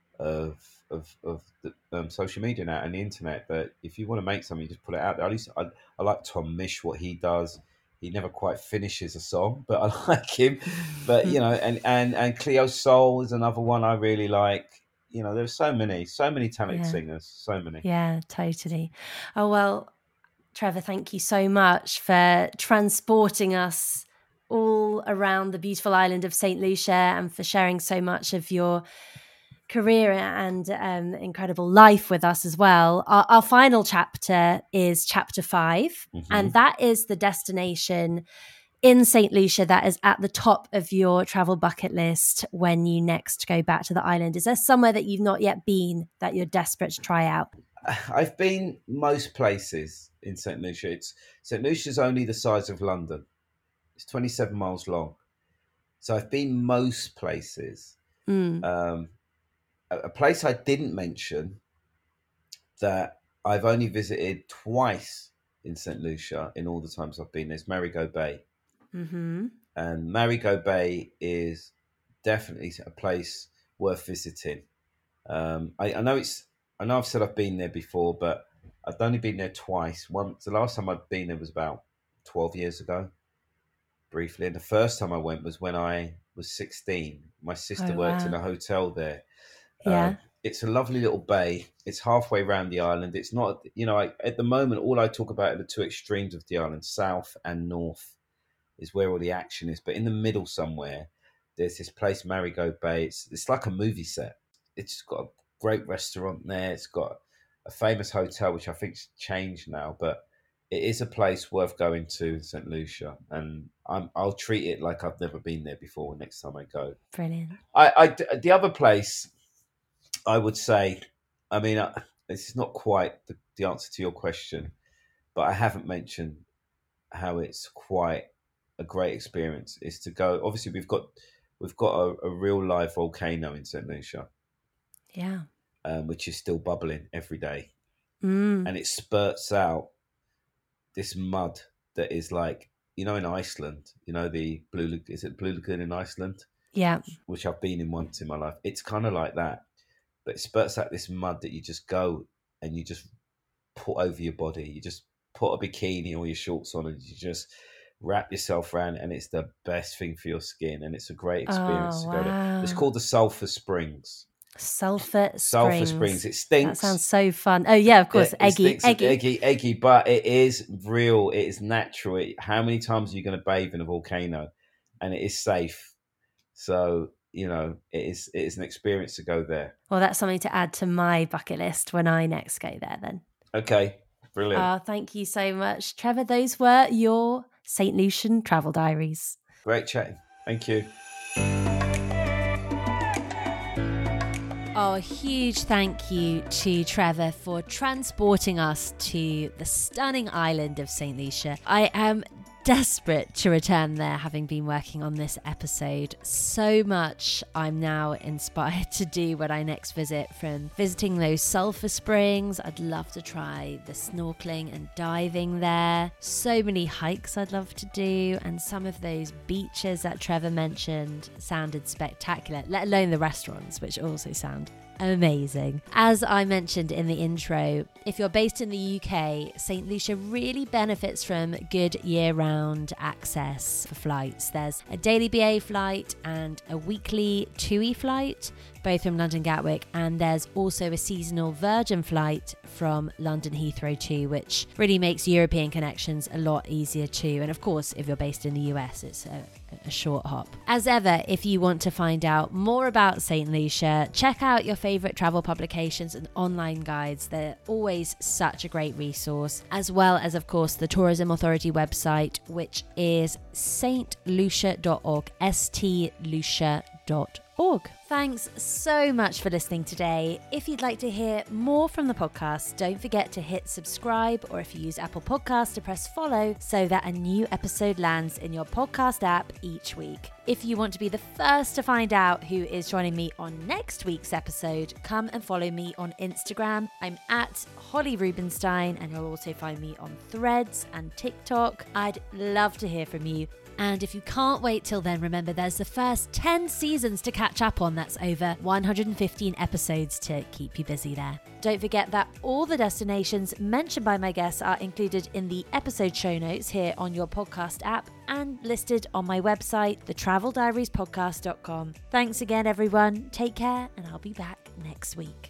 of of of the, um, social media now and the internet. That if you want to make something, you just put it out there. At least I, I like Tom Misch, what he does. He never quite finishes a song, but I like him. But you know, and and and Cleo Soul is another one I really like. You know, there's so many, so many talented Yeah. singers, so many. Yeah, totally. Oh, well, Trevor, thank you so much for transporting us all around the beautiful island of Saint Lucia and for sharing so much of your career and um, incredible life with us as well. Our, our final chapter is chapter five, Mhm. and that is the destination in Saint Lucia that is at the top of your travel bucket list when you next go back to the island. Is there somewhere that you've not yet been that you're desperate to try out? I've been most places in Saint Lucia. It's Saint Lucia's only the size of London. It's twenty-seven miles long. So I've been most places. Mm. Um, a, a place I didn't mention that I've only visited twice in Saint Lucia in all the times I've been there is Marigot Bay. Mm-hmm. And Marigot Bay is definitely a place worth visiting. Um, I, I know it's. I know I've said I've been there before, but I've only been there twice. Once, the last time I'd been there was about twelve years ago, briefly. And the first time I went was when I was sixteen. My sister Oh, worked wow. in a hotel there. Yeah. Um, it's a lovely little bay. It's halfway around the island. It's not, you know, I, at the moment, all I talk about are the two extremes of the island, south and north, is where all the action is. But in the middle somewhere, there's this place, Marigot Bay. It's, it's like a movie set. it's got a great restaurant there. It's got a famous hotel, which I think's changed now, but it is a place worth going to in Saint Lucia, and I'm, I'll treat it like I've never been there before next time I go. Brilliant. I, I the other place I would say, I mean, uh, this is not quite the, the answer to your question, but I haven't mentioned how it's quite a great experience. Is to go. Obviously, we've got we've got a, a real live volcano in Saint Lucia. Yeah. Um, which is still bubbling every day, mm. and it spurts out this mud that is like, you know, in Iceland, you know, the blue is it Blue Lagoon in Iceland? Yeah. Which I've been in once in my life. It's kind of like that, but it spurts out this mud that you just go and you just put over your body. You just put a bikini or your shorts on and you just wrap yourself around, and it's the best thing for your skin, and it's a great experience oh, to go wow. there. It's called the Sulphur Springs. Sulphur Springs. Sulphur Springs. It stinks. That sounds so fun. Oh yeah, of course. It, eggy, it eggy, eggy, eggy. But it is real. It is natural. It, how many times are you going to bathe in a volcano? And it is safe. So you know, it is. It is an experience to go there. Well, that's something to add to my bucket list when I next go there. Then. Okay. Brilliant. Oh, thank you so much, Trevor. Those were your Saint Lucian travel diaries. Great chatting. Thank you. Oh, a huge thank you to Trevor for transporting us to the stunning island of Saint Lucia. I am desperate to return there, having been working on this episode so much. I'm now inspired to do when I next visit, from visiting those sulphur springs. I'd love to try the snorkeling and diving there. So many hikes I'd love to do, and some of those beaches that Trevor mentioned sounded spectacular, let alone the restaurants, which also sound amazing. As I mentioned in the intro, if you're based in the U K, Saint Lucia really benefits from good year-round access for flights. There's a daily B A flight and a weekly TUI flight, both from London Gatwick, and there's also a seasonal Virgin flight from London Heathrow too, which really makes European connections a lot easier too. And of course, if you're based in the U S, it's a, a short hop. As ever, if you want to find out more about Saint Lucia, check out your favourite travel publications and online guides. They're always such a great resource, as well as, of course, the Tourism Authority website, which is s t lucia dot org, s t lucia dot org. Thanks so much for listening today. If you'd like to hear more from the podcast, don't forget to hit subscribe, or if you use Apple Podcasts, to press follow so that a new episode lands in your podcast app each week. If you want to be the first to find out who is joining me on next week's episode, come and follow me on Instagram. I'm at Holly Rubenstein, and you'll also find me on Threads and TikTok. I'd love to hear from you. And if you can't wait till then, remember there's the first ten seasons to catch up on. That's over one hundred fifteen episodes to keep you busy there. Don't forget that all the destinations mentioned by my guests are included in the episode show notes here on your podcast app and listed on my website, the travel diaries podcast dot com. Thanks again, everyone. Take care, and I'll be back next week.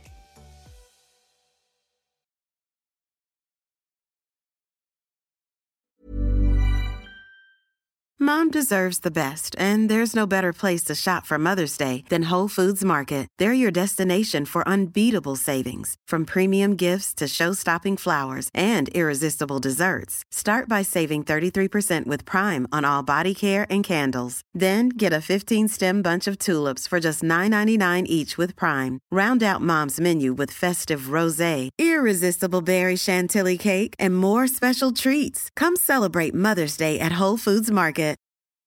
Mom deserves the best, and there's no better place to shop for Mother's Day than Whole Foods Market. They're your destination for unbeatable savings, from premium gifts to show-stopping flowers and irresistible desserts. Start by saving thirty-three percent with Prime on all body care and candles. Then get a fifteen-stem bunch of tulips for just nine ninety-nine each with Prime. Round out Mom's menu with festive rosé, irresistible berry chantilly cake, and more special treats. Come celebrate Mother's Day at Whole Foods Market.